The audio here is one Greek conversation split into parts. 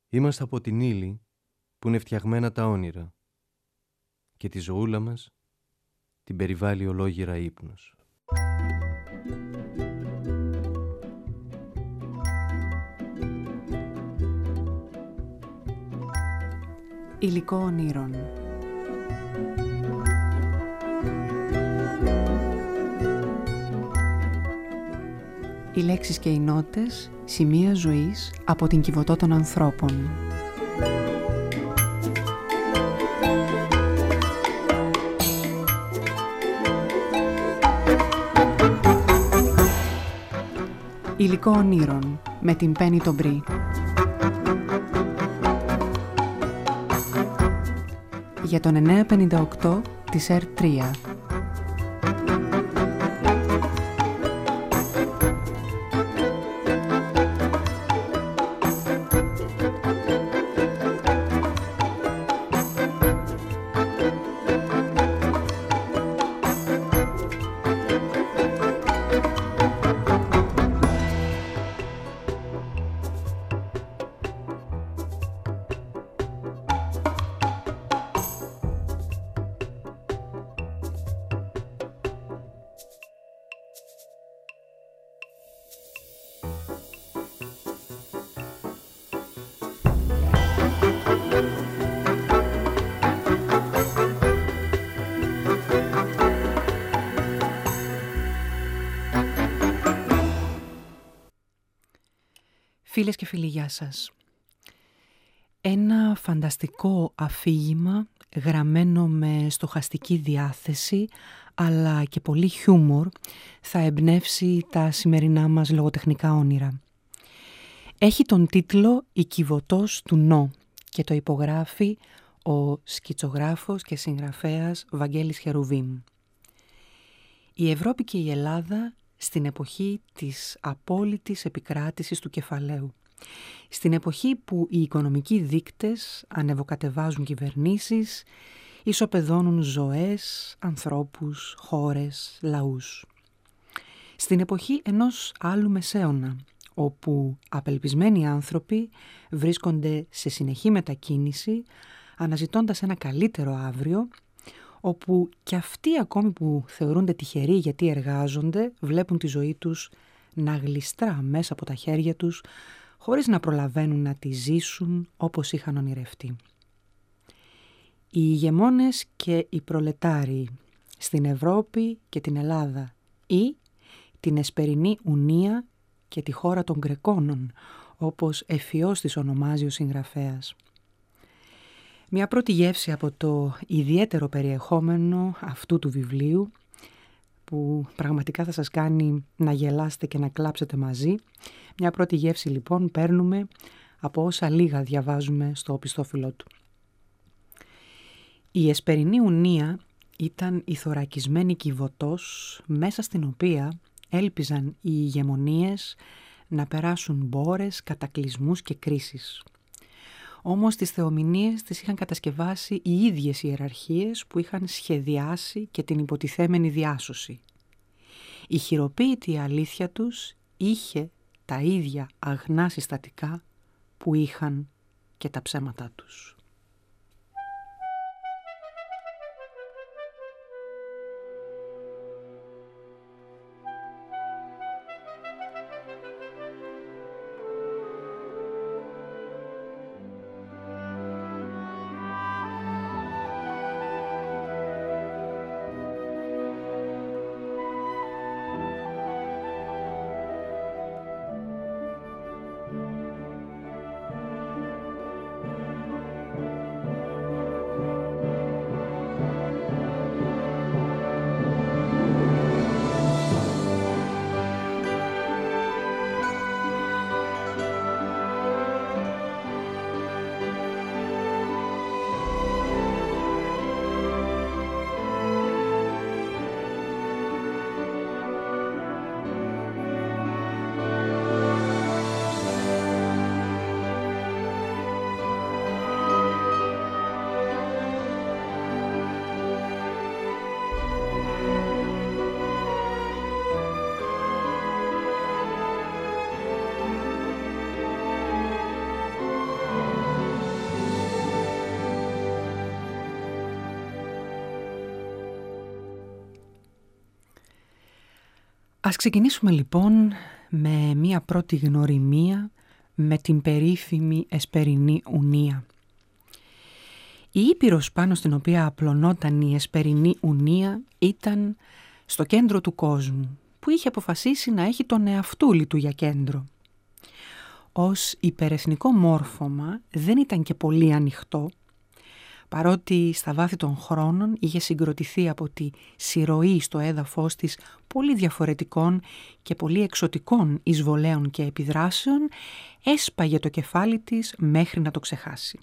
Είμαστε από την ύλη που είναι φτιαγμένα τα όνειρα και τη ζωούλα μας την περιβάλλει ολόγυρα ύπνος. Υλικό ονείρων. Οι λέξεις και οι νότες, σημεία ζωής από την Κιβωτό των ανθρώπων. Υλικό ονείρων με την Πέννη τον Μπρι. Για τον 958 της R3. Φίλες και φίλοι, γεια σας. Ένα φανταστικό αφήγημα γραμμένο με στοχαστική διάθεση αλλά και πολύ χιούμορ θα εμπνεύσει τα σημερινά μας λογοτεχνικά όνειρα. Έχει τον τίτλο «Η Κιβωτός του Νο» και το υπογράφει ο σκητσογράφος και συγγραφέας Βαγγέλης Χερουβίμ. Η Ευρώπη και η Ελλάδα στην εποχή της απόλυτης επικράτησης του κεφαλαίου. Στην εποχή που οι οικονομικοί δείκτες ανεβοκατεβάζουν κυβερνήσεις, ισοπεδώνουν ζωές, ανθρώπους, χώρες, λαούς. Στην εποχή ενός άλλου μεσαίωνα, όπου απελπισμένοι άνθρωποι βρίσκονται σε συνεχή μετακίνηση, αναζητώντας ένα καλύτερο αύριο, όπου κι αυτοί ακόμη που θεωρούνται τυχεροί γιατί εργάζονται, βλέπουν τη ζωή τους να γλιστρά μέσα από τα χέρια τους, χωρίς να προλαβαίνουν να τη ζήσουν όπως είχαν ονειρευτεί. Οι ηγεμόνες και οι προλετάριοι στην Ευρώπη και την Ελλάδα ή την εσπερινή Ουνία και τη χώρα των Γκρεκόνων, όπως ευφυώς τις ονομάζει ο συγγραφέας. Μια πρώτη γεύση από το ιδιαίτερο περιεχόμενο αυτού του βιβλίου, που πραγματικά θα σας κάνει να γελάσετε και να κλάψετε μαζί. Μια πρώτη γεύση λοιπόν παίρνουμε από όσα λίγα διαβάζουμε στο οπισθόφυλλό του. Η εσπερινή Ουνία ήταν η θωρακισμένη Κιβωτός, μέσα στην οποία έλπιζαν οι ηγεμονίες να περάσουν μπόρες, κατακλυσμούς και κρίσεις. Όμως τις θεομηνίες τις είχαν κατασκευάσει οι ίδιες ιεραρχίες που είχαν σχεδιάσει και την υποτιθέμενη διάσωση. Η χειροποίητη αλήθεια τους είχε τα ίδια αγνά συστατικά που είχαν και τα ψέματά τους. Ας ξεκινήσουμε λοιπόν με μία πρώτη γνωριμία με την περίφημη Εσπερινή Ουνία. Η ήπειρος πάνω στην οποία απλωνόταν η Εσπερινή Ουνία ήταν στο κέντρο του κόσμου, που είχε αποφασίσει να έχει τον εαυτούλη του για κέντρο. Ως υπερεθνικό μόρφωμα δεν ήταν και πολύ ανοιχτό, παρότι στα βάθη των χρόνων είχε συγκροτηθεί από τη συρροή στο έδαφος της πολύ διαφορετικών και πολύ εξωτικών εισβολέων και επιδράσεων, έσπαγε το κεφάλι της μέχρι να το ξεχάσει.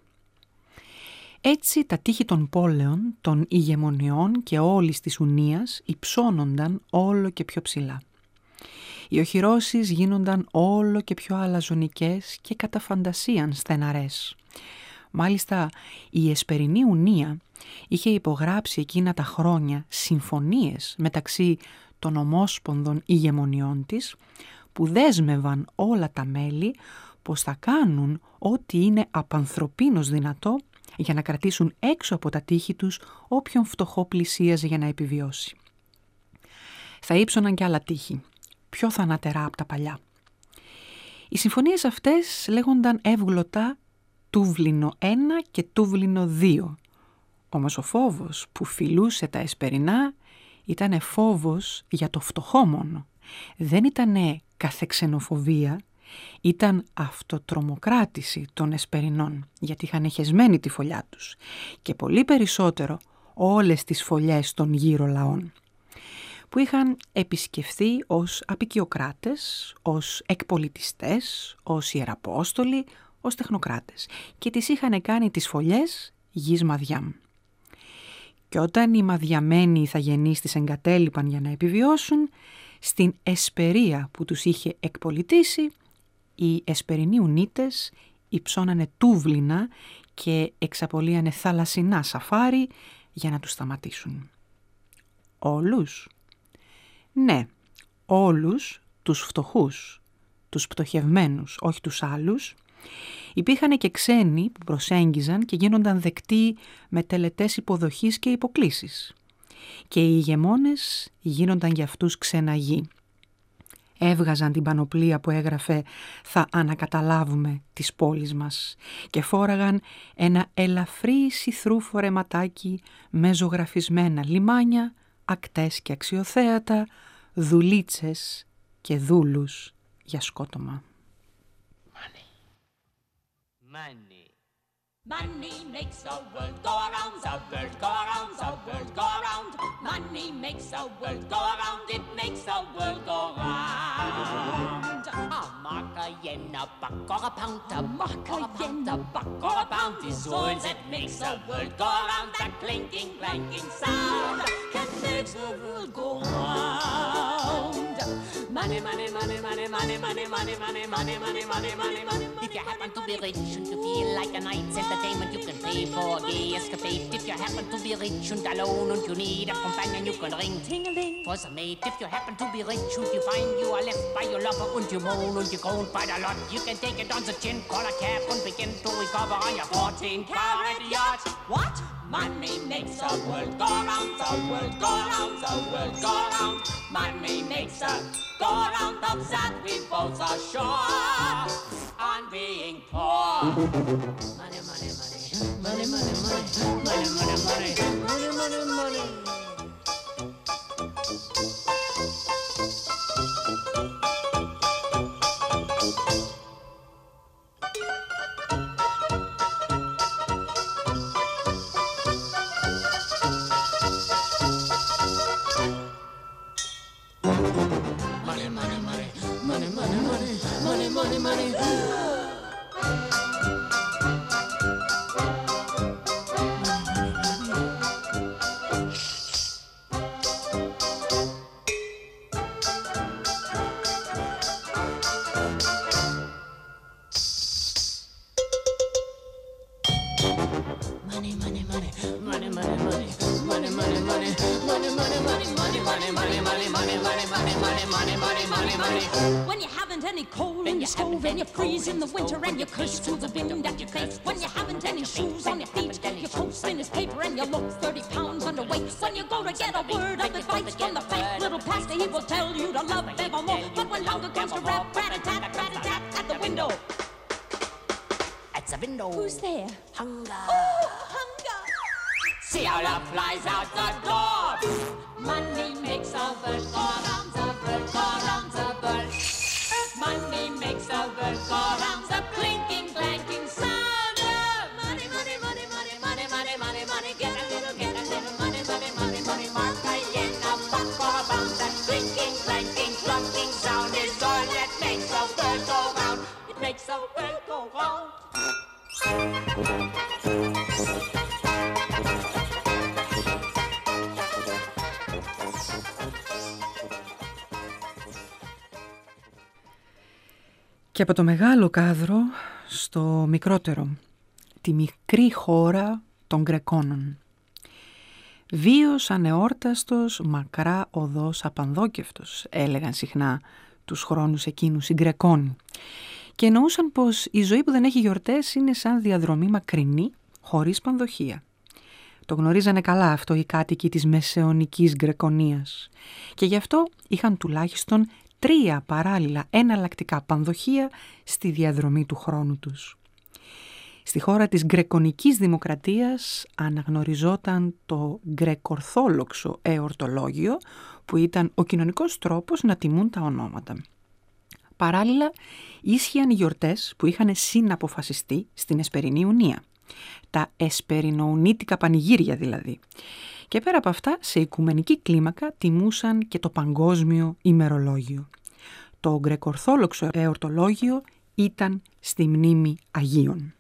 Έτσι τα τείχη των πόλεων, των ηγεμονιών και όλης της Ουνίας υψώνονταν όλο και πιο ψηλά. Οι οχυρώσεις γίνονταν όλο και πιο αλαζονικές και κατά φαντασίαν στεναρές. Μάλιστα, η Εσπερινή Ουνία είχε υπογράψει εκείνα τα χρόνια συμφωνίες μεταξύ των ομόσπονδων ηγεμονιών της, που δέσμευαν όλα τα μέλη πως θα κάνουν ό,τι είναι απανθρωπίνως δυνατό για να κρατήσουν έξω από τα τείχη τους όποιον φτωχό πλησίαζε για να επιβιώσει. Θα ύψωναν και άλλα τείχη, πιο θανατερά από τα παλιά. Οι συμφωνίες αυτές λέγονταν εύγλωτα Τούβλινο 1 και Τούβλινο 2. Όμως ο φόβος που φυλούσε τα Εσπερινά ήτανε φόβος για το φτωχό μόνο. Δεν ήτανε καθεξενοφοβία, ήταν αυτοτρομοκράτηση των Εσπερινών, γιατί είχαν χεσμένη τη φωλιά τους και πολύ περισσότερο όλες τις φωλιές των γύρω λαών, που είχαν επισκεφθεί ως απικιοκράτες, ως εκπολιτιστές, ως ιεραπόστολοι, ως τεχνοκράτες και τις είχαν κάνει τις φωλιές γης μαδιάμ. Και όταν οι μαδιαμένοι ηθαγενείς τις εγκατέλειπαν για να επιβιώσουν, στην Εσπερία που τους είχε εκπολιτήσει, οι Εσπερινοί Ουνίτες υψώνανε τούβλινα και εξαπολύανε θαλασσινά σαφάρι για να τους σταματήσουν. Όλους? Ναι, όλους τους φτωχούς, τους πτωχευμένους, όχι τους άλλους. Υπήρχαν και ξένοι που προσέγγιζαν και γίνονταν δεκτοί με τελετές υποδοχής και υποκλήσεις. Και οι ηγεμόνες γίνονταν για αυτούς ξεναγοί. Έβγαζαν την πανοπλία που έγραφε «Θα ανακαταλάβουμε τις πόλεις μας» και φόραγαν ένα ελαφρύ σιθρού φορεματάκι με ζωγραφισμένα λιμάνια, ακτές και αξιοθέατα, δουλίτσες και δούλους για σκότωμα. Money. Money makes the world go around, the world go around, the world go around. Money makes the world go around, it makes the world go round. A mark, a yen, a buck, or a pound, a mark, a yen, a buck, or a pound is all that makes the world go around. That clinking, clanking sound can make the world go round. Money, money, money, money, money, money, money, money, money, money, money, money, money. If you happen to be rich and you feel like a night's entertainment, you can pay for a gay escapade. If you happen to be rich and alone and you need a companion, you can ring ting-a-ling for some mate. If you happen to be rich and you find you are left by your lover and you moan and you groan quite a lot, you can take it on the chin, call a cab and begin to recover on your 14-carat yacht. What? Money makes the world go round, the world go round, the world go round. Money makes the go round of that we both are sure on being poor. Money, money, money, money, money, money, money, money, money, money, money, money. When you haven't any shiny shoes on your feet. You post in his paper and you look 30 pounds underweight. When you go to get a word of advice from the fat little pastor, he will tell you to love evermore. But when hunger comes to rap, rat-a-tat at the window. At the window. Who's there? Hunger. Oh, hunger. See how love flies out the door. Money makes a bird go round the bird, go round the bird. Money makes a bird go round the clinking, clanking sound of money, money, money, money, money, money, money, money. Get a little money, money, money, money. Mark a yen, a buck for a pound. That clinking, clanking, clunking sound is all that makes a bird go round. It makes a bird go round. Και από το μεγάλο κάδρο στο μικρότερο, τη μικρή χώρα των Γκρεκόνων. Βίος ανεόρταστος, μακρά οδός απανδόκευτος, έλεγαν συχνά τους χρόνους εκείνους οι Γκρεκόνοι. Και εννοούσαν πως η ζωή που δεν έχει γιορτές είναι σαν διαδρομή μακρινή, χωρίς πανδοχεία. Το γνωρίζανε καλά αυτό οι κάτοικοι της μεσαιωνικής Γκρεκονίας. Και γι' αυτό είχαν τουλάχιστον 3 παράλληλα εναλλακτικά πανδοχεία στη διαδρομή του χρόνου τους. Στη χώρα της Γκρεκονικής Δημοκρατίας αναγνωριζόταν το γκρεκορθόλοξο εορτολόγιο, που ήταν ο κοινωνικός τρόπος να τιμούν τα ονόματα. Παράλληλα, ίσχυαν οι γιορτές που είχαν συναποφασιστεί στην Εσπερινή Ιουνία. Τα εσπερινόουνίτικα πανηγύρια δηλαδή. Και πέρα από αυτά, σε οικουμενική κλίμακα τιμούσαν και το παγκόσμιο ημερολόγιο. Το γκρεκορθόλοξο εορτολόγιο ήταν στη μνήμη Αγίων.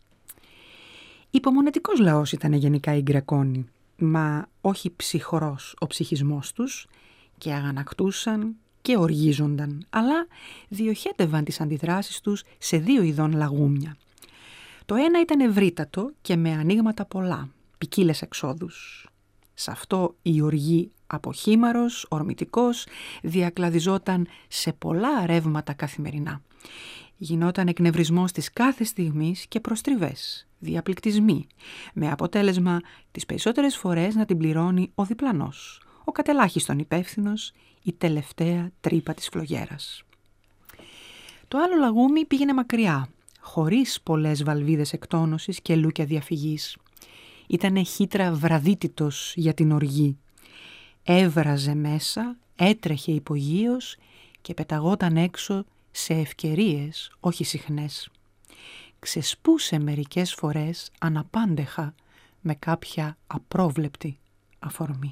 Υπομονετικός λαός ήταν γενικά οι Γκρεκόνοι, μα όχι ψυχρός ο ψυχισμός τους, και αγανακτούσαν και οργίζονταν, αλλά διοχέτευαν τις αντιδράσεις τους σε 2 ειδών λαγούμια. Το ένα ήταν ευρύτατο και με ανοίγματα πολλά, ποικίλες εξόδους. Σε αυτό η οργή από χήμαρος, ορμητικός, διακλαδιζόταν σε πολλά ρεύματα καθημερινά. Γινόταν εκνευρισμός της κάθε στιγμής και προστριβές, διαπληκτισμοί, με αποτέλεσμα τις περισσότερες φορές να την πληρώνει ο διπλανός, ο κατελάχιστον υπεύθυνος, η τελευταία τρύπα της φλογέρας. Το άλλο λαγούμι πήγαινε μακριά, χωρίς πολλές βαλβίδες εκτόνωσης και λούκια διαφυγής. Ήτανε χύτρα βραδύτητος για την οργή. Έβραζε μέσα, έτρεχε υπογείως και πεταγόταν έξω σε ευκαιρίες, όχι συχνές. Ξεσπούσε μερικές φορές αναπάντεχα με κάποια απρόβλεπτη αφορμή.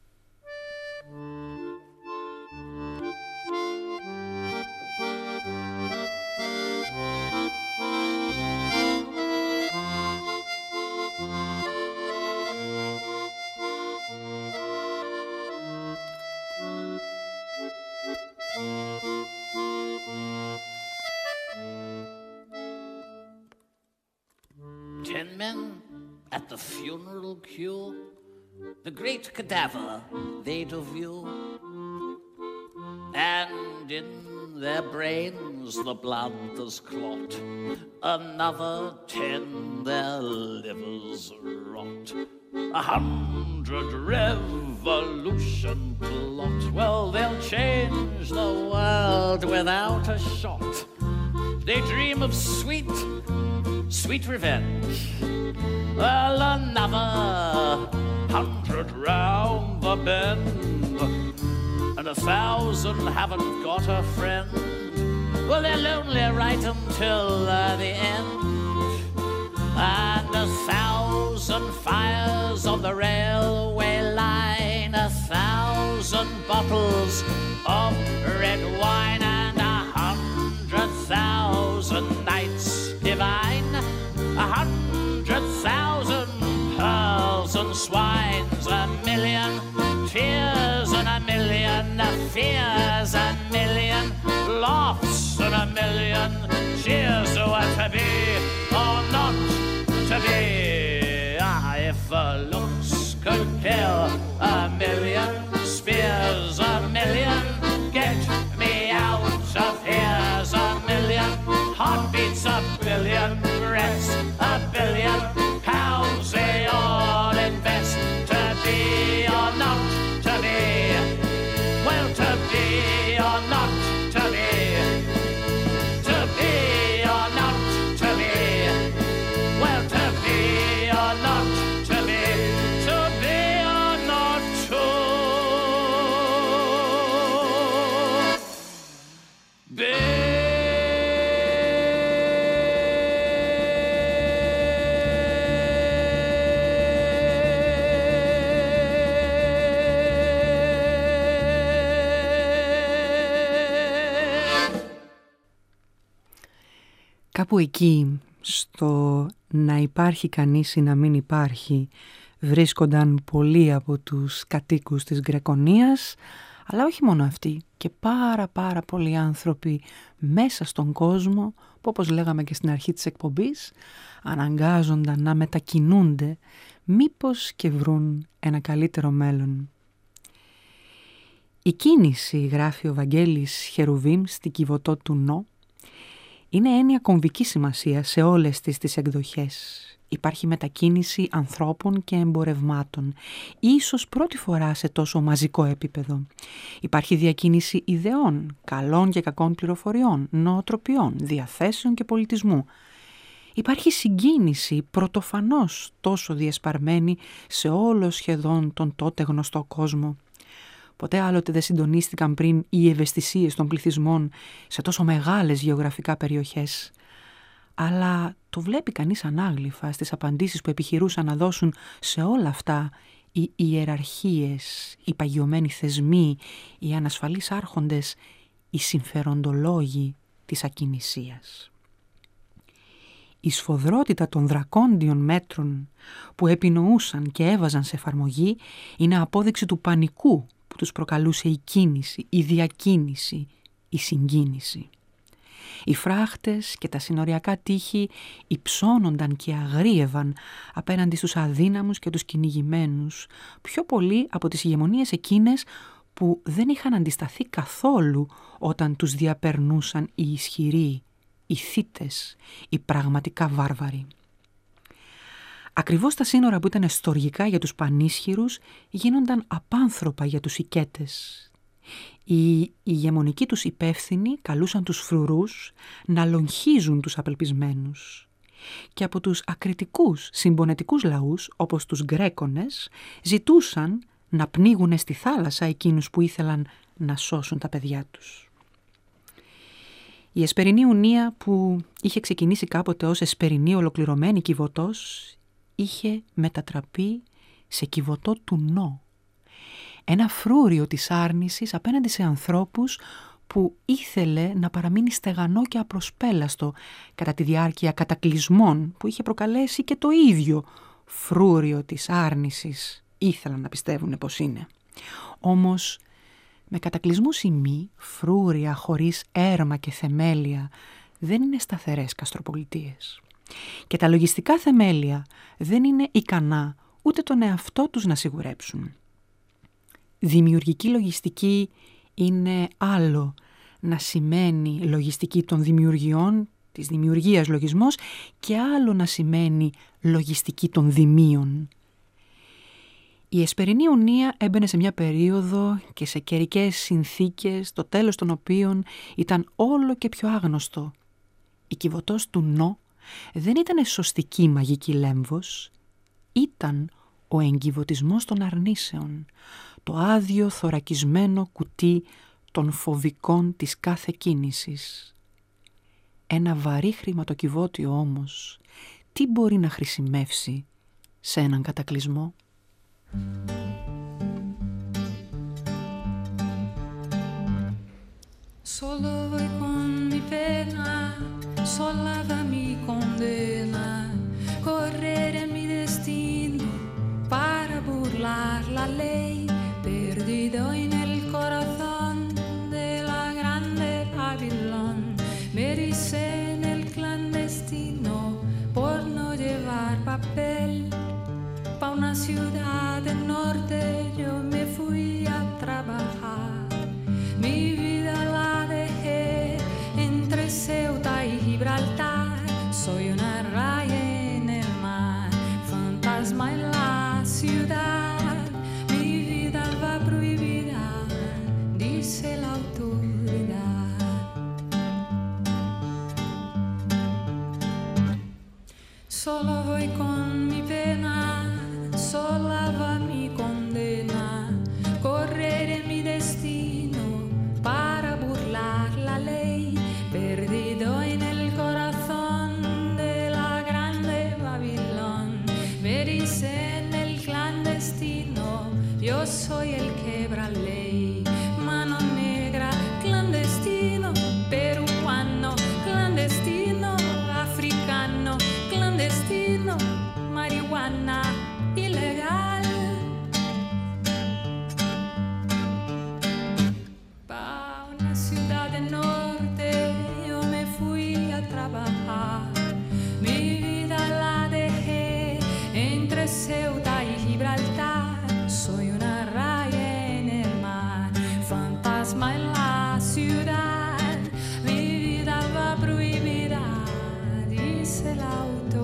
At the funeral queue, the great cadaver they do view, and in their brains the blood does clot. Another 10 their livers rot. 100 revolution plot. Well, they'll change the world without a shot. They dream of sweet, sweet revenge. Well, another 100 round the bend, and 1,000 haven't got a friend. Well, they're lonely right until the end. And 1,000 fires on the railway line, 1,000 bottles of red wine, and 100,000 nights divine, 100,000 pearls and swines, 1,000,000 tears and 1,000,000 fears, 1,000,000 laughs and 1,000,000 cheers. What to be or not to be? If looks could kill 1,000,000 spears, 1,000,000 get me out of here's 1,000,000 heartbeats, 1,000,000 breaths, 1,000,000 Κάπου εκεί, στο να υπάρχει κανείς ή να μην υπάρχει, βρίσκονταν πολλοί από τους κατοίκους της Γκρεκονίας, αλλά όχι μόνο αυτοί, και πάρα πολλοί άνθρωποι μέσα στον κόσμο που, όπως λέγαμε και στην αρχή της εκπομπής, αναγκάζονταν να μετακινούνται μήπως και βρουν ένα καλύτερο μέλλον. Η κίνηση, γράφει ο Βαγγέλης Χερουβίμ στη Κιβωτό του Νο, είναι έννοια κομβική σημασία σε όλες τις εκδοχές. Υπάρχει μετακίνηση ανθρώπων και εμπορευμάτων, ίσως πρώτη φορά σε τόσο μαζικό επίπεδο. Υπάρχει διακίνηση ιδεών, καλών και κακών πληροφοριών, νοοτροπιών, διαθέσεων και πολιτισμού. Υπάρχει συγκίνηση πρωτοφανώς τόσο διασπαρμένη σε όλο σχεδόν τον τότε γνωστό κόσμο. Ποτέ άλλοτε δεν συντονίστηκαν πριν οι ευαισθησίες των πληθυσμών σε τόσο μεγάλες γεωγραφικά περιοχές. Αλλά το βλέπει κανείς ανάγλυφα στις απαντήσεις που επιχειρούσαν να δώσουν σε όλα αυτά οι ιεραρχίες, οι παγιωμένοι θεσμοί, οι ανασφαλείς άρχοντες, οι συμφεροντολόγοι της ακινησίας. Η σφοδρότητα των δρακόντιων μέτρων που επινοούσαν και έβαζαν σε εφαρμογή είναι απόδειξη του πανικού που τους προκαλούσε η κίνηση, η διακίνηση, η συγκίνηση. Οι φράχτες και τα συνοριακά τείχη υψώνονταν και αγρίευαν απέναντι στους αδύναμους και τους κυνηγημένους, πιο πολύ από τις ηγεμονίες εκείνες που δεν είχαν αντισταθεί καθόλου όταν τους διαπερνούσαν οι ισχυροί, οι θύτες, οι πραγματικά βάρβαροι. Ακριβώς τα σύνορα που ήταν στοργικά για τους πανίσχυρους γίνονταν απάνθρωπα για τους οικέτες. Οι ηγεμονικοί τους υπεύθυνοι καλούσαν τους φρουρούς να λογχίζουν τους απελπισμένους. Και από τους ακριτικούς συμπονετικούς λαούς, όπως τους Γκρέκονες, ζητούσαν να πνίγουνε στη θάλασσα εκείνους που ήθελαν να σώσουν τα παιδιά τους. Η Εσπερινή Ουνία, που είχε ξεκινήσει κάποτε ως Εσπερινή ολοκληρωμένη Κιβωτός, είχε μετατραπεί σε Κιβωτό του Νο. Ένα φρούριο της άρνησης απέναντι σε ανθρώπους που ήθελε να παραμείνει στεγανό και απροσπέλαστο κατά τη διάρκεια κατακλυσμών που είχε προκαλέσει και το ίδιο φρούριο της άρνησης. Ήθελαν να πιστεύουν πως είναι. Όμως με κατακλυσμούς ή μη, φρούρια χωρίς έρμα και θεμέλια δεν είναι σταθερές καστροπολιτείες. Και τα λογιστικά θεμέλια δεν είναι ικανά ούτε τον εαυτό τους να σιγουρέψουν. Δημιουργική λογιστική είναι άλλο να σημαίνει λογιστική των δημιουργιών, της δημιουργίας λογισμός, και άλλο να σημαίνει λογιστική των δημίων. Η Εσπερινή Ουνία έμπαινε σε μια περίοδο και σε καιρικές συνθήκες, το τέλος των οποίων ήταν όλο και πιο άγνωστο. Η Κιβωτός του Νο δεν ήταν σωστική μαγική λέμβος, ήταν ο εγκιβωτισμός των αρνήσεων, το άδειο θωρακισμένο κουτί των φοβικών της κάθε κίνησης. Ένα βαρύ χρηματοκιβώτιο όμως, τι μπορεί να χρησιμεύσει σε έναν κατακλυσμό? Solo voy con mi pena, sola va mi condena, correre mi destino para burlar la ley, perdido en el corazón de la grande Babilón, me ericé en el clandestino por no llevar papel, pa' una ciudad del norte yo me fui a trabajar, mi vida la dejé entre Ceuta y Gibraltar, soy una raya en el mar, fantasma en la ciudad, mi vida va prohibida, dice la autoridad. Solo voy con mi pena, sola va mi condena, correre mi destino para burlar la ley, perdido en el corazón de la grande Babilón, me ericé en el clandestino, yo soy el quebra ley, mano negra, clandestino, peruano, clandestino,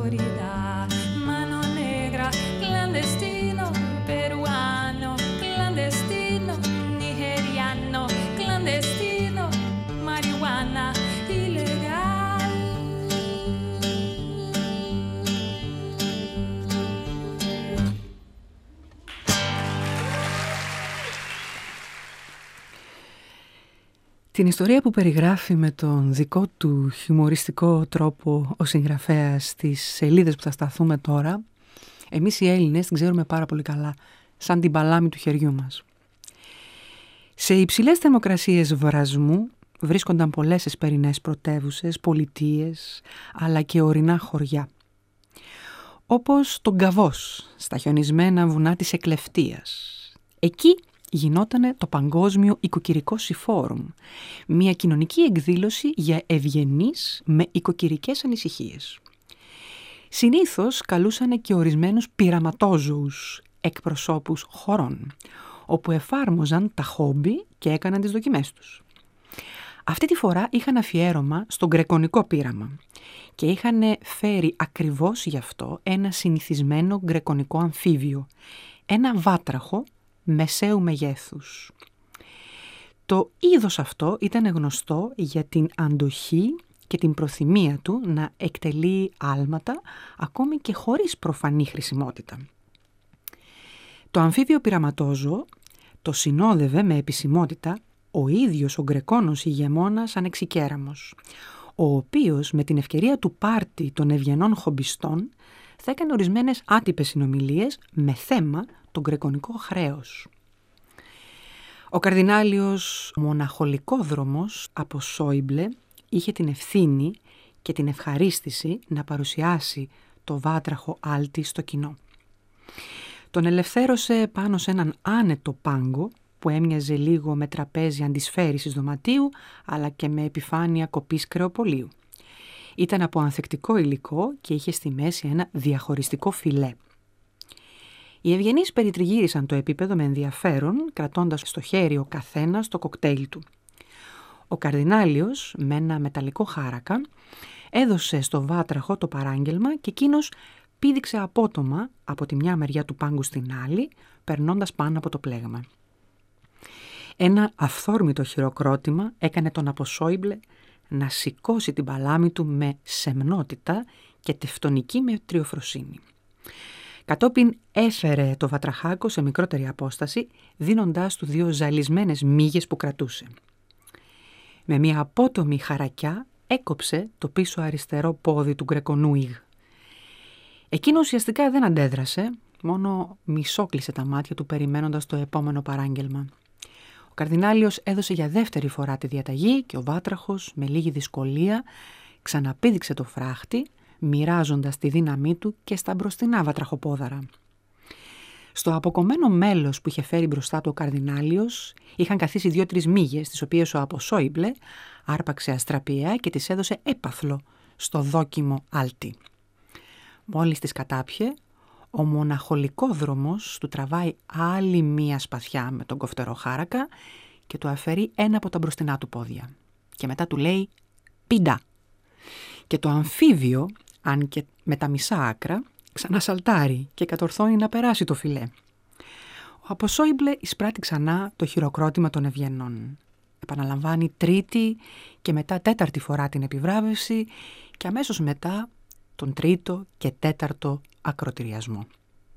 Florida, mano negra, clandestino, peruano, clandestino, nigeriano, clandestino, marihuana, ilegal. Την ιστορία που περιγράφει με τον δικό του χιουμοριστικό τρόπο ο συγγραφέας στις σελίδες που θα σταθούμε τώρα, εμείς οι Έλληνες την ξέρουμε πάρα πολύ καλά, σαν την παλάμη του χεριού μας. Σε υψηλές θερμοκρασίες βρασμού βρίσκονταν πολλές εσπερινές πρωτεύουσες, πολιτείες, αλλά και ορεινά χωριά. Όπως τον Καβός, στα χιονισμένα βουνά της Εκλευτείας. Εκεί γινότανε το Παγκόσμιο Οικοκυρικό Συμφόρουμ, μια κοινωνική εκδήλωση για ευγενείς με οικοκυρικές ανησυχίες. Συνήθως καλούσανε και ορισμένους πειραματόζωους, εκπροσώπους χωρών, όπου εφάρμοζαν τα χόμπι και έκαναν τις δοκιμές τους. Αυτή τη φορά είχαν αφιέρωμα στον γκρεκονικό πείραμα και είχαν φέρει ακριβώς γι' αυτό ένα συνηθισμένο γκρεκονικό αμφίβιο, ένα βάτραχο μεσαίου μεγέθους. Το είδος αυτό ήταν γνωστό για την αντοχή και την προθυμία του να εκτελεί άλματα ακόμη και χωρίς προφανή χρησιμότητα. Το αμφίβιο πειραματόζωο το συνόδευε με επισημότητα ο ίδιος ο Γκρεκόνος ηγεμόνας Ανεξικέραμος, ο οποίος με την ευκαιρία του πάρτι των ευγενών χομπιστών θα έκανε ορισμένες άτυπες συνομιλίες με θέμα το γκρεκονικό χρέος. Ο καρδινάλιος μοναχολικόδρομος από Σόιμπλε είχε την ευθύνη και την ευχαρίστηση να παρουσιάσει το βάτραχο άλτη στο κοινό. Τον ελευθέρωσε πάνω σε έναν άνετο πάγκο που έμοιαζε λίγο με τραπέζι αντισφαίρησης δωματίου αλλά και με επιφάνεια κοπής κρεοπολίου. Ήταν από ανθεκτικό υλικό και είχε στη μέση ένα διαχωριστικό φιλέ. Οι ευγενείς περιτριγύρισαν το επίπεδο με ενδιαφέρον, κρατώντας στο χέρι ο καθένας το κοκτέιλ του. Ο καρδινάλιος, με ένα μεταλλικό χάρακα, έδωσε στο βάτραχο το παράγγελμα και εκείνος πήδηξε απότομα από τη μια μεριά του πάγκου στην άλλη, περνώντας πάνω από το πλέγμα. Ένα αυθόρμητο χειροκρότημα έκανε τον Αποσόιμπλε να σηκώσει την παλάμη του με σεμνότητα και τευτονική μετριοφροσύνη. Κατόπιν έφερε το βατραχάκο σε μικρότερη απόσταση, δίνοντάς του 2 ζαλισμένες μύγες που κρατούσε. Με μια απότομη χαρακιά έκοψε το πίσω αριστερό πόδι του Γκρεκονούιγ. Εκείνο ουσιαστικά δεν αντέδρασε, μόνο μισόκλεισε τα μάτια του περιμένοντας το επόμενο παράγγελμα. Ο καρδινάλιος έδωσε για δεύτερη φορά τη διαταγή και ο βάτραχος με λίγη δυσκολία ξαναπήδηξε το φράχτη, μοιράζοντας τη δύναμή του και στα μπροστινά βατραχοπόδαρα. Στο αποκομμένο μέλος που είχε φέρει μπροστά του ο καρδινάλιος είχαν καθίσει 2-3 μύγες, τις οποίες ο Αποσόιμπλε άρπαξε αστραπιαία και τις έδωσε έπαθλο στο δόκιμο άλτη. Μόλις τις κατάπιε, ο μοναχολικόδρομος του τραβάει άλλη μία σπαθιά με τον κοφτερό χάρακα και του αφαιρεί ένα από τα μπροστινά του πόδια. Και μετά του λέει «Πίντα». Και το αμφίβιο, αν και με τα μισά άκρα, ξανασαλτάρει και κατορθώνει να περάσει το φιλέ. Ο Αποσόιμπλε εισπράττει ξανά το χειροκρότημα των ευγενών. Επαναλαμβάνει 3η και μετά 4η φορά την επιβράβευση και αμέσως μετά τον 3ο και 4ο ακροτηριασμό.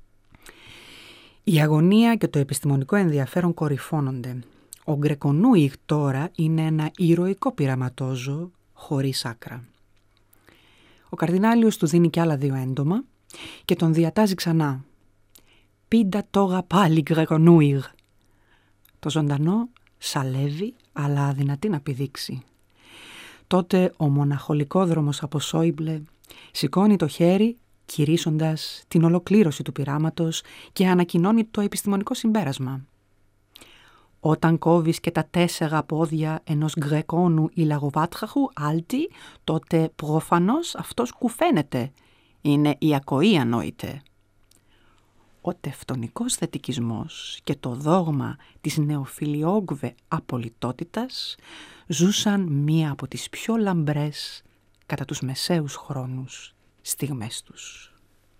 Η αγωνία και το επιστημονικό ενδιαφέρον κορυφώνονται. Ο Γκρεκονούιγ τώρα είναι ένα ηρωικό πειραματόζωο χωρίς άκρα. Ο καρδινάλιος του δίνει κι άλλα 2 έντομα και τον διατάζει ξανά. «Πίντα τόγα πάλι, Γκρεκονούιγ». Το ζωντανό σαλεύει, αλλά αδυνατεί να πηδήξει. Τότε ο μοναχολικόδρομος Αποσόιμπλε σηκώνει το χέρι, κηρύσσοντας την ολοκλήρωση του πειράματος και ανακοινώνει το επιστημονικό συμπέρασμα. Όταν κόβεις και τα 4 πόδια ενός γκρεκόνου ή λαγοβάτραχου άλτη, τότε προφανώς αυτός κουφαίνεται. Είναι η ακοή ανόητε. Ο τευτονικός θετικισμός και το δόγμα της νεοφιλιόγκβε απολυτότητας ζούσαν μία από τις πιο λαμπρές κατά τους μεσαίους χρόνους στιγμές τους.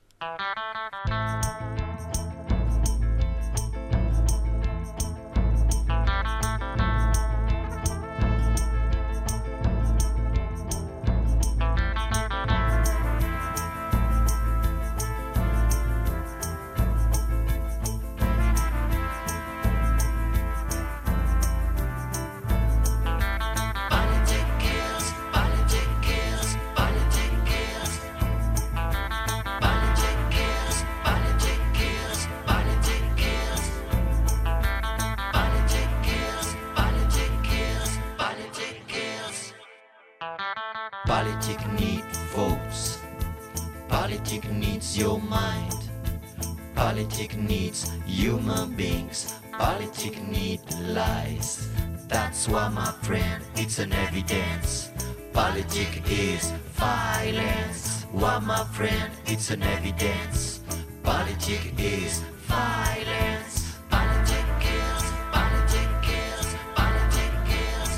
Politic need votes. Politic needs your mind. Politic needs human beings. Politic need lies. That's why, my friend, it's an evidence. Politic is violence. Why, my friend, it's an evidence. Politic is violence. Politic kills. Politic kills. Politic kills.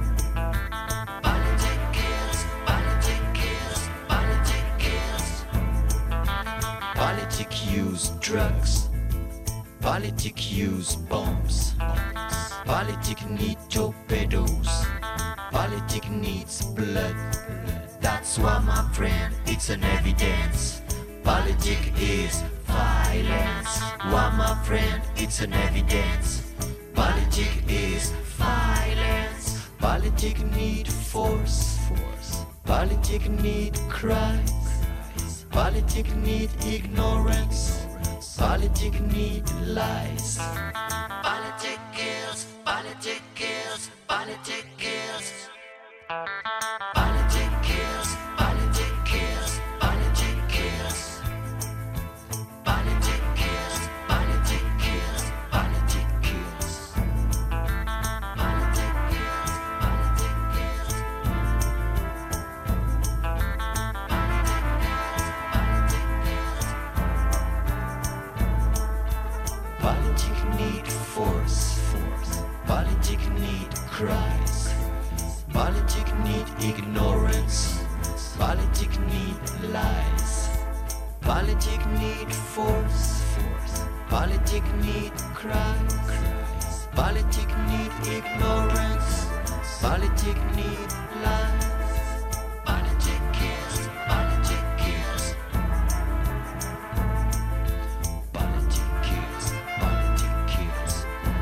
Politic kills. Politic kills. Politic kills. Politic use drugs. Politic use bombs. Politic need torpedoes. Politic needs blood. That's why, my friend, it's an evidence. Politic is violence. Why, my friend, it's an evidence. Politic is violence. Politic need force. Politic need cries. Politic need ignorance. Politic need lies. Politic kills. Politic kills. Politic kills. Politic kills. Politic kills. Politic kills. Politic kills. Politic kills. Politic kills. Politic kills. Politic kills. Politic need force. Politic need cries. Politic need ignorance. Politic need lies. Politic need force. Politic need cries. Politic need ignorance. Politic need lies. Politic kills. Politic kills. Politic kills. Politic kills.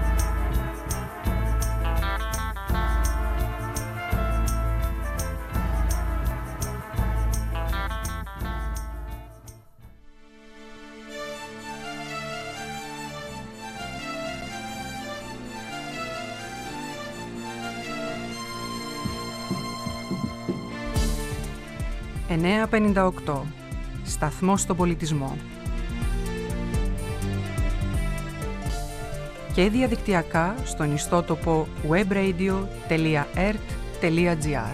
«958. Σταθμός στον πολιτισμό». Και διαδικτυακά στον ιστότοπο webradio.ert.gr.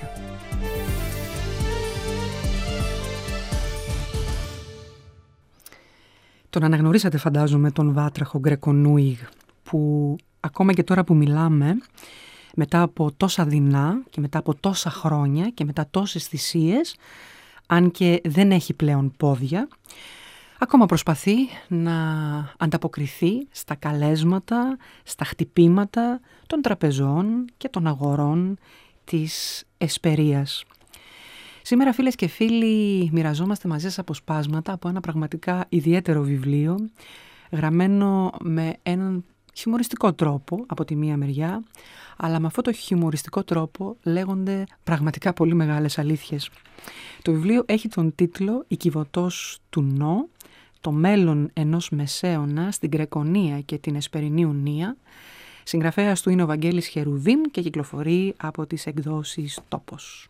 Τον αναγνωρίσατε, φαντάζομαι, τον βάτραχο Γκρέκο Νούιγ, που ακόμα και τώρα που μιλάμε, μετά από τόσα δεινά και μετά από τόσα χρόνια και μετά τόσες θυσίες, αν και δεν έχει πλέον πόδια, ακόμα προσπαθεί να ανταποκριθεί στα καλέσματα, στα χτυπήματα των τραπεζών και των αγορών της εσπερίας. Σήμερα, φίλες και φίλοι, μοιραζόμαστε μαζί σας αποσπάσματα από ένα πραγματικά ιδιαίτερο βιβλίο, γραμμένο με έναν χιουμοριστικό τρόπο από τη μία μεριά, αλλά με αυτό το χιουμοριστικό τρόπο λέγονται πραγματικά πολύ μεγάλες αλήθειες. Το βιβλίο έχει τον τίτλο «Η Κιβωτός του Νο, το μέλλον ενός μεσαίωνα στην Γκρεκονία και την Εσπερινή Ουνία». Συγγραφέας του είναι ο Βαγγέλης Χερουδίμ και κυκλοφορεί από τις εκδόσεις Τόπος.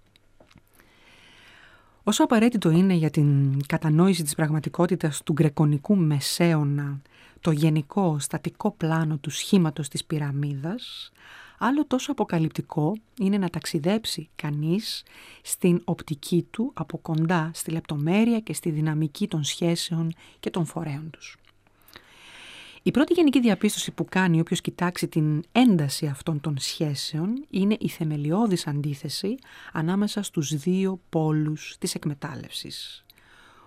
Όσο απαραίτητο είναι για την κατανόηση της πραγματικότητας του γκρεκονικού μεσαίωνα το γενικό στατικό πλάνο του σχήματος της πυραμίδας, άλλο τόσο αποκαλυπτικό είναι να ταξιδέψει κανείς στην οπτική του από κοντά στη λεπτομέρεια και στη δυναμική των σχέσεων και των φορέων τους. Η πρώτη γενική διαπίστωση που κάνει όποιος κοιτάξει την ένταση αυτών των σχέσεων είναι η θεμελιώδης αντίθεση ανάμεσα στους δύο πόλους της εκμετάλλευσης.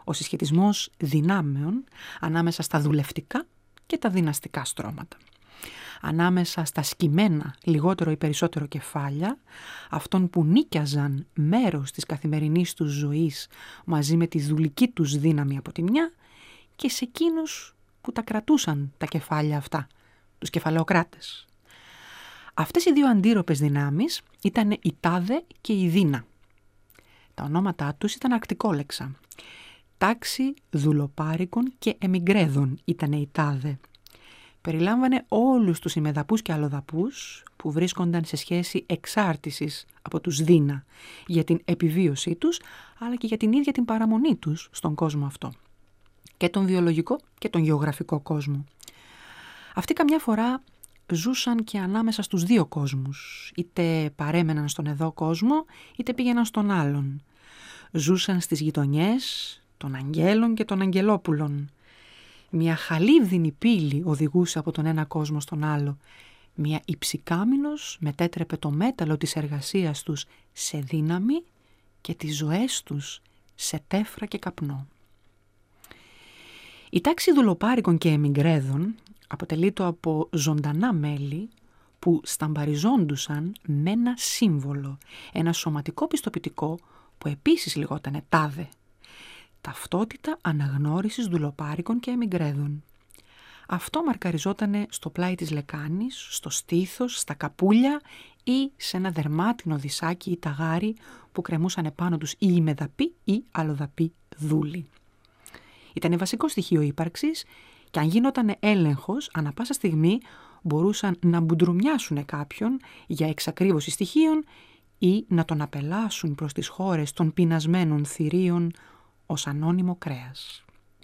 ο συσχετισμός δυνάμεων ανάμεσα στα δουλευτικά και τα δυναστικά στρώματα. Ανάμεσα στα σκυμμένα λιγότερο ή περισσότερο κεφάλια, αυτών που νίκιαζαν μέρος της καθημερινής τους ζωής μαζί με τη δουλική τους δύναμη από τη μια, και σε εκείνους που τα κρατούσαν τα κεφάλια αυτά, τους κεφαλαιοκράτες. Αυτές οι δύο αντίρροπες δυνάμεις ήταν η τάδε και η δίνα. Τα ονόματά τους ήταν ακτικόλεξα. Τάξη δουλοπάρικων και εμιγκρέδων ήταν η τάδε. Περιλάμβανε όλους τους ημεδαπούς και αλλοδαπούς που βρίσκονταν σε σχέση εξάρτησης από τους δίνα για την επιβίωσή τους, αλλά και για την ίδια την παραμονή τους στον κόσμο αυτό. Και τον βιολογικό και τον γεωγραφικό κόσμο. Αυτοί καμιά φορά ζούσαν και ανάμεσα στους δύο κόσμους. Είτε παρέμεναν στον εδώ κόσμο, είτε πήγαιναν στον άλλον. Ζούσαν στις γειτονιές των αγγέλων και των αγγελόπουλων. Μια χαλίβδινη πύλη οδηγούσε από τον ένα κόσμο στον άλλο. Μια υψηκάμινος μετέτρεπε το μέταλλο της εργασίας τους σε δύναμη και τις ζωές τους σε τέφρα και καπνό. Η τάξη δουλοπάρικων και εμιγκρέδων αποτελείται από ζωντανά μέλη που σταμπαριζόντουσαν με ένα σύμβολο, ένα σωματικό πιστοποιητικό που επίσης λεγότανε τάδε. Ταυτότητα αναγνώρισης δουλοπάρικων και εμιγκρέδων. Αυτό μαρκαριζότανε στο πλάι της λεκάνης, στο στήθος, στα καπούλια ή σε ένα δερμάτινο δισάκι ή ταγάρι που κρεμούσαν επάνω τους ή ημεδαποί ή αλλοδαποί δούλοι. Ήταν βασικό στοιχείο ύπαρξης και αν γίνονταν έλεγχος, ανά πάσα στιγμή μπορούσαν να μπουντρουμιάσουν κάποιον για εξακρίβωση στοιχείων ή να τον απελάσουν προς τις χώρες των πεινασμένων θηρίων ως ανώνυμο κρέας.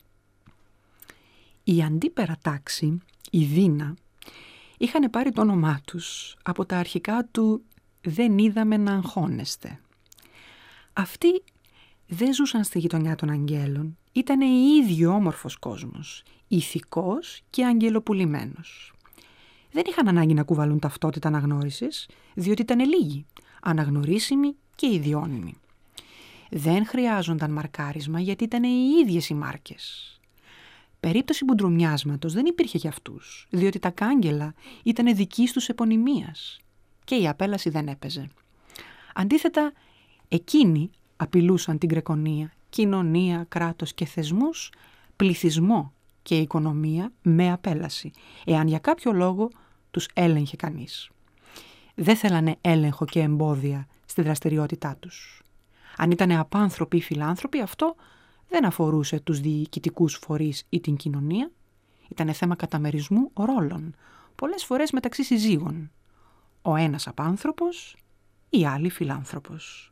Η αντίπερα τάξη, η δίνα, είχαν πάρει το όνομά τους από τα αρχικά του «δεν είδαμε να αγχώνεστε». Αυτοί δεν ζούσαν στη γειτονιά των αγγέλων, ήταν οι ίδιοι όμορφος κόσμος, ηθικός και αγγελοπουλημένος. Δεν είχαν ανάγκη να κουβαλούν ταυτότητα αναγνώρισης, διότι ήταν λίγοι, αναγνωρίσιμοι και ιδιώνυμοι. Δεν χρειάζονταν μαρκάρισμα γιατί ήταν οι ίδιες οι μάρκες. Περίπτωση μπουντρουμιάσματος δεν υπήρχε για αυτούς, διότι τα κάγκελα ήταν δικής τους επωνυμίας και η απέλαση δεν έπαιζε. Αντίθετα, εκείνοι απειλούσαν την κρεκονία, κοινωνία, κράτος και θεσμούς, πληθυσμό και οικονομία με απέλαση, εάν για κάποιο λόγο τους έλεγχε κανείς. Δεν θέλανε έλεγχο και εμπόδια στη δραστηριότητά τους. Αν ήταν απάνθρωποι ή φιλάνθρωποι, αυτό δεν αφορούσε τους διοικητικούς φορείς ή την κοινωνία. Ήταν θέμα καταμερισμού ρόλων, πολλές φορές μεταξύ συζύγων. Ο ένας απάνθρωπος, η άλλη φιλάνθρωπος.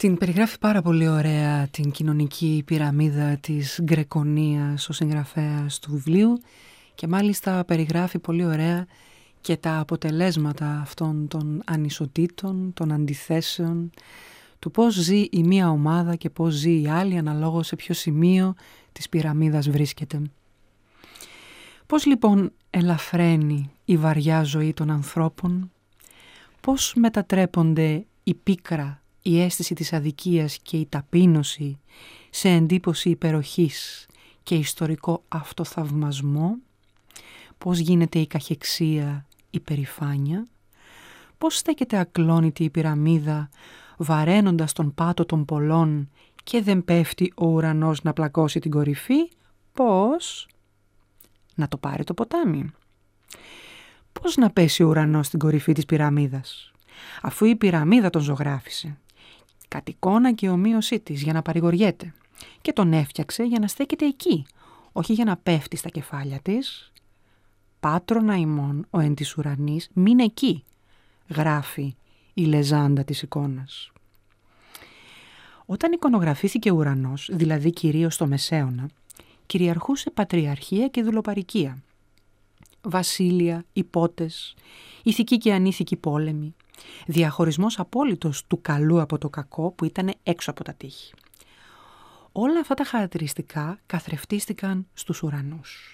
Την περιγράφει πάρα πολύ ωραία την κοινωνική πυραμίδα της Γκρεκονίας ο συγγραφέας του βιβλίου και μάλιστα περιγράφει πολύ ωραία και τα αποτελέσματα αυτών των ανισοτήτων, των αντιθέσεων, του πώς ζει η μία ομάδα και πώς ζει η άλλη αναλόγως σε ποιο σημείο της πυραμίδας βρίσκεται. Πώς λοιπόν ελαφραίνει η βαριά ζωή των ανθρώπων, πώς μετατρέπονται η πίκρα, η αίσθηση της αδικίας και η ταπείνωση σε εντύπωση υπεροχής και ιστορικό αυτοθαυμασμό, πώς γίνεται η καχεξία, η περηφάνεια, πώς στέκεται ακλόνητη η πυραμίδα βαραίνοντας τον πάτο των πολλών και δεν πέφτει ο ουρανός να πλακώσει την κορυφή, πώς να το πάρει το ποτάμι. Πώς να πέσει ο ουρανός στην κορυφή της πυραμίδας, αφού η πυραμίδα τον ζωγράφισε, κατ' εικόνα και ομοίωσή της για να παρηγοριέται και τον έφτιαξε για να στέκεται εκεί, όχι για να πέφτει στα κεφάλια της. «Πάτρονα ημών ο εν της ουρανής, μην εκεί», γράφει η λεζάντα της εικόνας. Όταν εικονογραφήθηκε ο ουρανός, δηλαδή κυρίως στο Μεσαίωνα, κυριαρχούσε πατριαρχία και δουλοπαρικία. Βασίλεια, υπότες, ηθικοί και ανήθικοι πόλεμοι, διαχωρισμός απόλυτος του καλού από το κακό που ήταν έξω από τα τείχη. Όλα αυτά τα χαρακτηριστικά καθρεφτίστηκαν στους ουρανούς.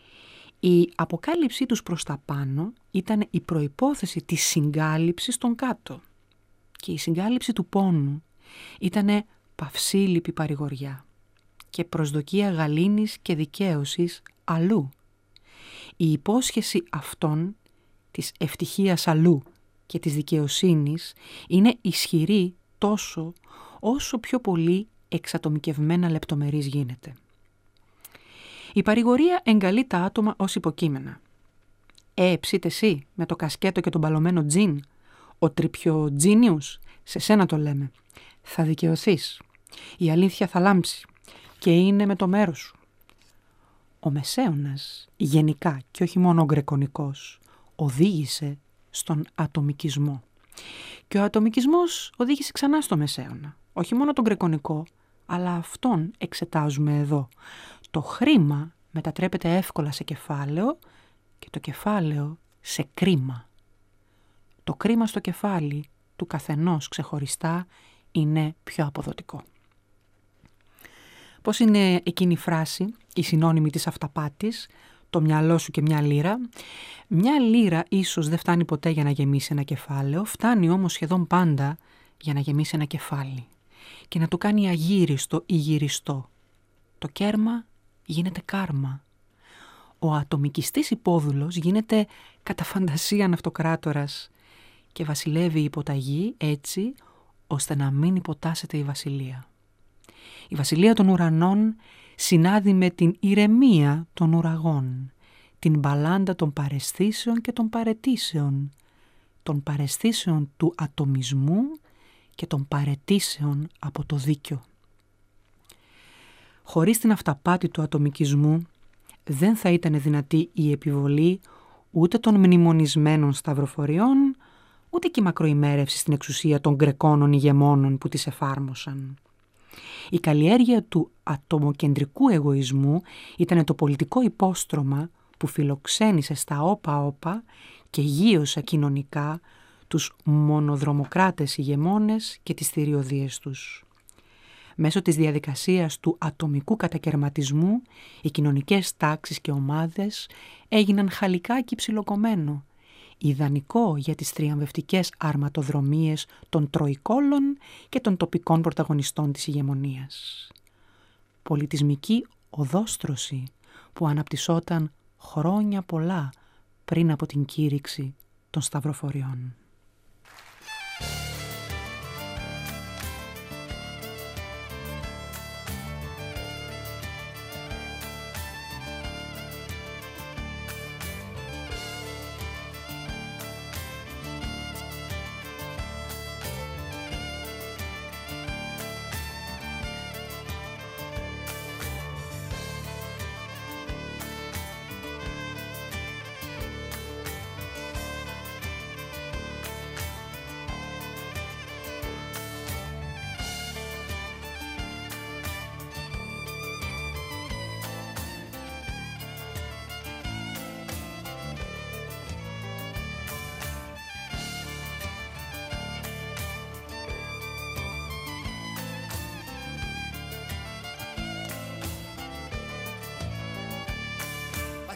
Η αποκάλυψή τους προς τα πάνω ήταν η προϋπόθεση της συγκάλυψης των κάτω και η συγκάλυψη του πόνου ήταν παυσίληπη παρηγοριά και προσδοκία γαλήνης και δικαίωσης αλλού. Η υπόσχεση αυτών της ευτυχίας αλλού και της δικαιοσύνης είναι ισχυρή τόσο όσο πιο πολύ εξατομικευμένα λεπτομερής γίνεται. Η παρηγορία εγκαλεί τα άτομα ως υποκείμενα. Ψήτε εσύ με το κασκέτο και τον μπαλωμένο τζιν, ο τριπιοτζίνιους, σε σένα το λέμε. Θα δικαιωθείς. Η αλήθεια θα λάμψει και είναι με το μέρος σου. Ο Μεσαίωνας, γενικά και όχι μόνο ο γκρεκονικός, οδήγησε στον ατομικισμό. Και ο ατομικισμός οδήγησε ξανά στο Μεσαίωνα. Όχι μόνο τον γκρεκονικό, αλλά αυτόν εξετάζουμε εδώ. Το χρήμα μετατρέπεται εύκολα σε κεφάλαιο και το κεφάλαιο σε κρίμα. Το κρίμα στο κεφάλι του καθενός ξεχωριστά είναι πιο αποδοτικό. Πώς είναι εκείνη η φράση, η συνώνυμη της αυταπάτης, το μυαλό σου και μια λίρα. Μια λίρα ίσως δεν φτάνει ποτέ για να γεμίσει ένα κεφάλαιο, φτάνει όμως σχεδόν πάντα για να γεμίσει ένα κεφάλι και να το κάνει αγύριστο ή γυριστό. Το κέρμα γίνεται κάρμα. Ο ατομικιστής υπόδουλος γίνεται κατά φαντασίαν αυτοκράτορας και βασιλεύει η υποταγή έτσι ώστε να μην υποτάσσεται η βασιλεία. Η βασιλεία των ουρανών συνάδει με την ηρεμία των ουραγών, την μπαλάντα των παραισθήσεων και των παραισθήσεων του ατομισμού και των παραιτήσεων από το δίκιο. Χωρίς την αυταπάτη του ατομικισμού δεν θα ήταν δυνατή η επιβολή ούτε των μνημονισμένων σταυροφοριών, ούτε και η μακροημέρευση στην εξουσία των γκρεκόνων ηγεμόνων που τις εφάρμοσαν. Η καλλιέργεια του ατομοκεντρικού εγωισμού ήταν το πολιτικό υπόστρωμα που φιλοξένησε στα όπα-όπα και γείωσε κοινωνικά τους μονοδρομοκράτες ηγεμόνες και τις θηριωδίες τους. Μέσω της διαδικασίας του ατομικού κατακερματισμού, οι κοινωνικές τάξεις και ομάδες έγιναν χαλικάκι ψιλοκομμένο, ιδανικό για τις θριαμβευτικές αρματοδρομίες των τροικόλων και των τοπικών πρωταγωνιστών της ηγεμονίας. Πολιτισμική οδόστρωση που αναπτυσσόταν χρόνια πολλά πριν από την κήρυξη των σταυροφοριών.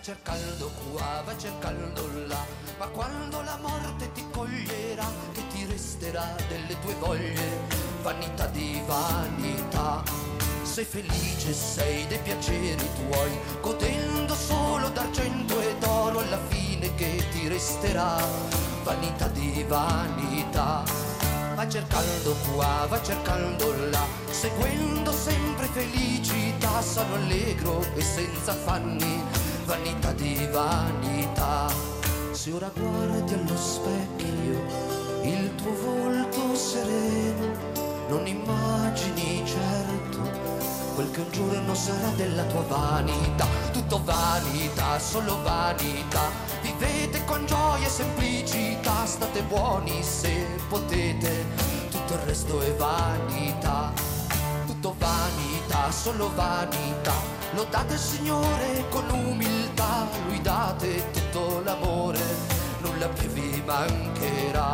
cercando qua, va cercando là, ma quando la morte ti coglierà, che ti resterà delle tue voglie? Vanità di vanità. Sei felice, sei dei piaceri tuoi, godendo solo d'argento e d'oro, alla fine che ti resterà? Vanità di vanità. Va cercando qua, va cercando là, seguendo sempre felicità, sano allegro e senza affanni, vanità di vanità. Se ora guardi allo specchio il tuo volto sereno, non immagini certo quel che un giorno sarà della tua vanità. Tutto vanità, solo vanità. Vivete con gioia e semplicità, state buoni se potete, tutto il resto è vanità. Tutto vanità, solo vanità. Lodate il Signore con umiltà, lui date tutto l'amore, nulla più vi mancherà.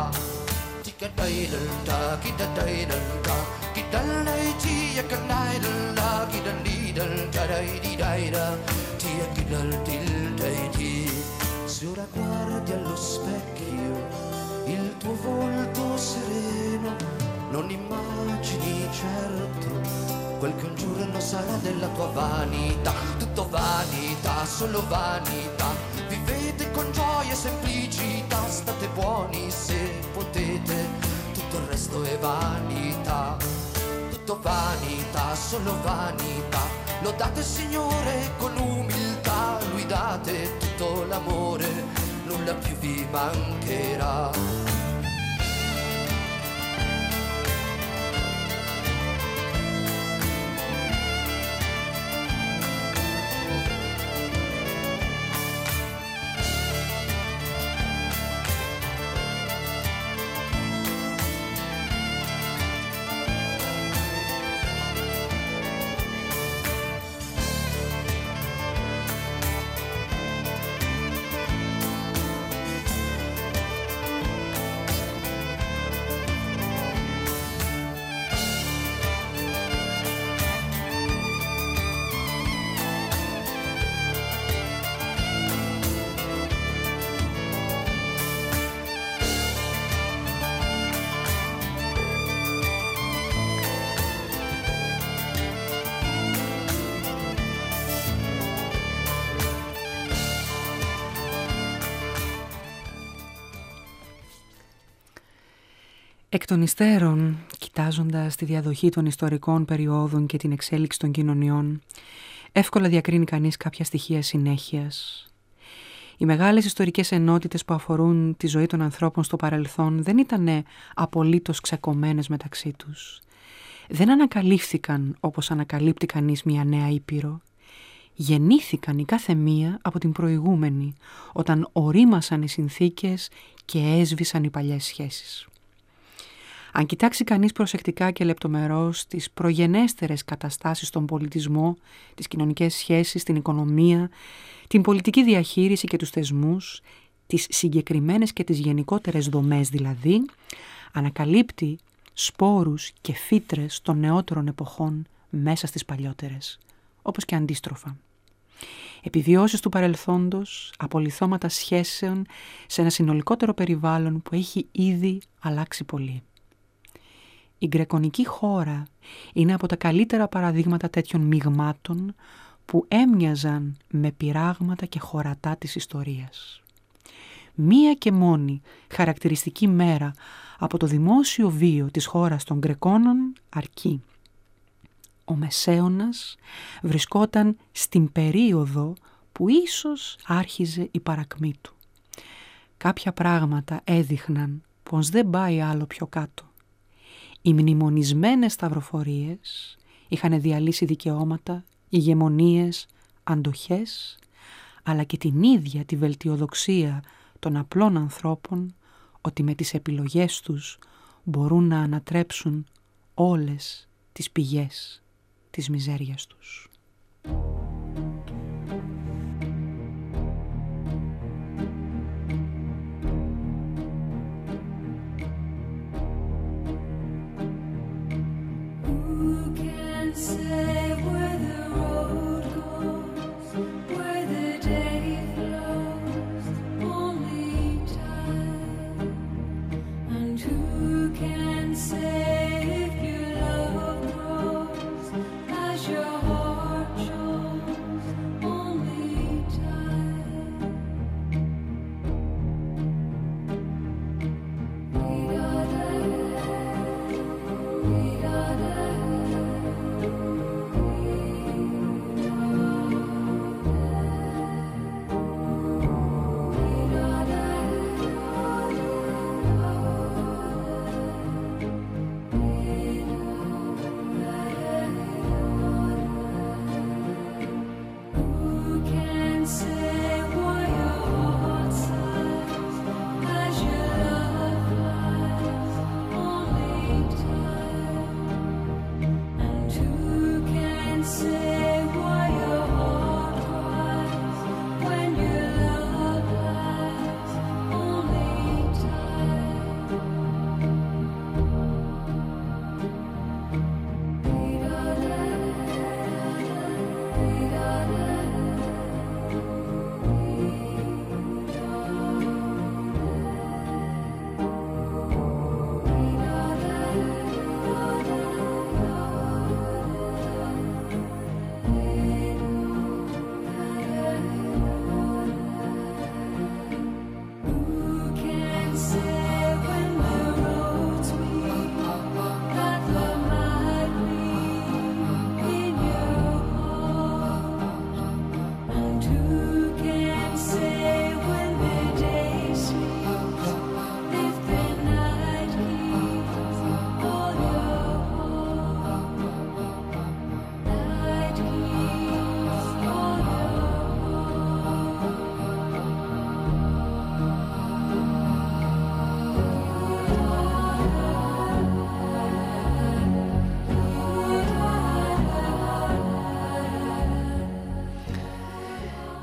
Se ora guardi allo specchio il tuo volto sereno, non immagini certo quel che un giorno sarà della tua vanità. Tutto vanità, solo vanità. Vivete con gioia e semplicità, state buoni se potete, tutto il resto è vanità. Tutto vanità, solo vanità. Lodate il Signore con umiltà, lui date tutto l'amore, nulla più vi mancherà. Εκ των υστέρων, κοιτάζοντας τη διαδοχή των ιστορικών περιόδων και την εξέλιξη των κοινωνιών, εύκολα διακρίνει κανείς κάποια στοιχεία συνέχειας. Οι μεγάλες ιστορικές ενότητες που αφορούν τη ζωή των ανθρώπων στο παρελθόν δεν ήταν απολύτως ξεκομμένες μεταξύ τους. Δεν ανακαλύφθηκαν όπως ανακαλύπτει κανείς μια νέα ήπειρο. Γεννήθηκαν η κάθε μία από την προηγούμενη, όταν ορίμασαν οι συνθήκες και έσβησαν οι παλιές σχέσεις. Αν κοιτάξει κανείς προσεκτικά και λεπτομερώς τις προγενέστερες καταστάσεις στον πολιτισμό, τις κοινωνικές σχέσεις, την οικονομία, την πολιτική διαχείριση και τους θεσμούς, τις συγκεκριμένες και τις γενικότερες δομές δηλαδή, ανακαλύπτει σπόρους και φύτρες των νεότερων εποχών μέσα στις παλιότερες, όπως και αντίστροφα. Επιβιώσεις του παρελθόντος, απολιθώματα σχέσεων σε ένα συνολικότερο περιβάλλον που έχει ήδη αλλάξει πολύ. Η γκρεκονική χώρα είναι από τα καλύτερα παραδείγματα τέτοιων μειγμάτων που έμοιαζαν με πειράγματα και χωρατά της ιστορίας. Μία και μόνη χαρακτηριστική μέρα από το δημόσιο βίο της χώρας των Γκρεκόνων αρκεί. Ο Μεσαίωνας βρισκόταν στην περίοδο που ίσως άρχιζε η παρακμή του. Κάποια πράγματα έδειχναν πως δεν πάει άλλο πιο κάτω. Οι μνημονισμένες σταυροφορίες είχαν διαλύσει δικαιώματα, ηγεμονίες, αντοχές, αλλά και την ίδια τη βελτιοδοξία των απλών ανθρώπων ότι με τις επιλογές τους μπορούν να ανατρέψουν όλες τις πηγές της μιζέριας τους. Say where the road goes, where the day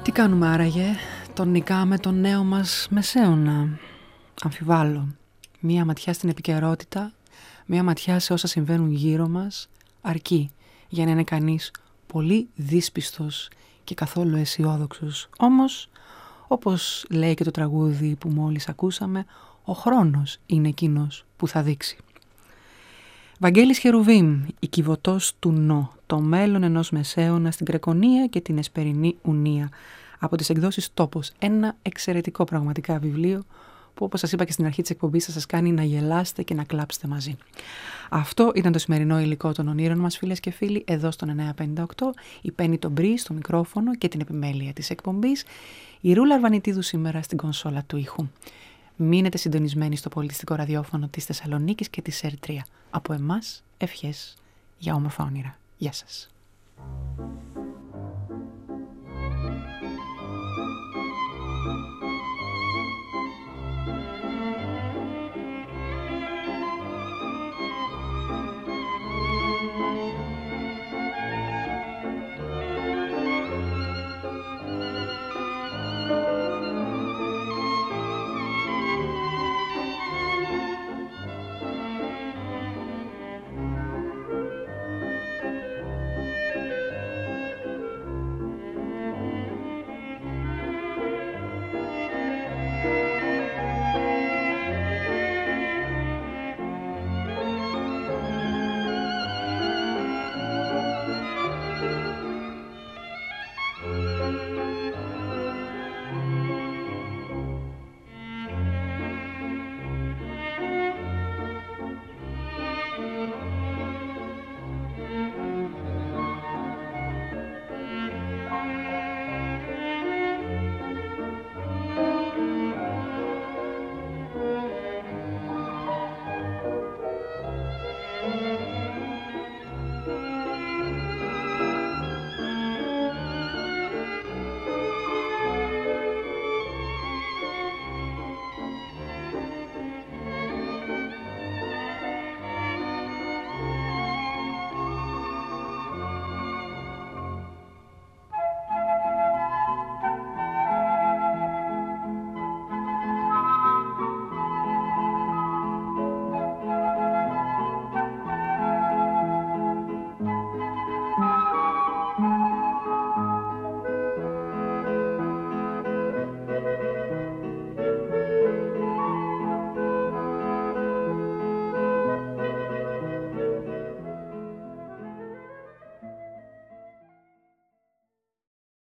Τι κάνουμε άραγε, τον νικάμε τον νέο μας μεσαίωνα? Αμφιβάλλω. Μία ματιά στην επικαιρότητα, μία ματιά σε όσα συμβαίνουν γύρω μας, αρκεί για να είναι κανείς πολύ δύσπιστος και καθόλου αισιόδοξος. Όμως, όπως λέει και το τραγούδι που μόλις ακούσαμε, ο χρόνος είναι εκείνος που θα δείξει. Βαγγέλης Χερουβίμ, η Κιβωτός του Νο, το μέλλον ενός μεσαίωνα στην Κρεκονία και την Εσπερινή Ουνία, από τις εκδόσεις Τόπος. Ένα εξαιρετικό πραγματικά βιβλίο που, όπως σας είπα και στην αρχή της εκπομπής, θα σας κάνει να γελάσετε και να κλάψετε μαζί. Αυτό ήταν το σημερινό υλικό των ονείρων μας, φίλες και φίλοι, εδώ στον 958. Η Πέννη τον Μπρι στο μικρόφωνο και την επιμέλεια της εκπομπής. Η Ρούλα Αρβανιτίδου σήμερα στην κονσόλα του ήχου. Μείνετε συντονισμένοι στο πολιτιστικό ραδιόφωνο της Θεσσαλονίκης και της ΕΡΤ3. Από εμάς, ευχές για όμορφα όνειρα. Γεια σας.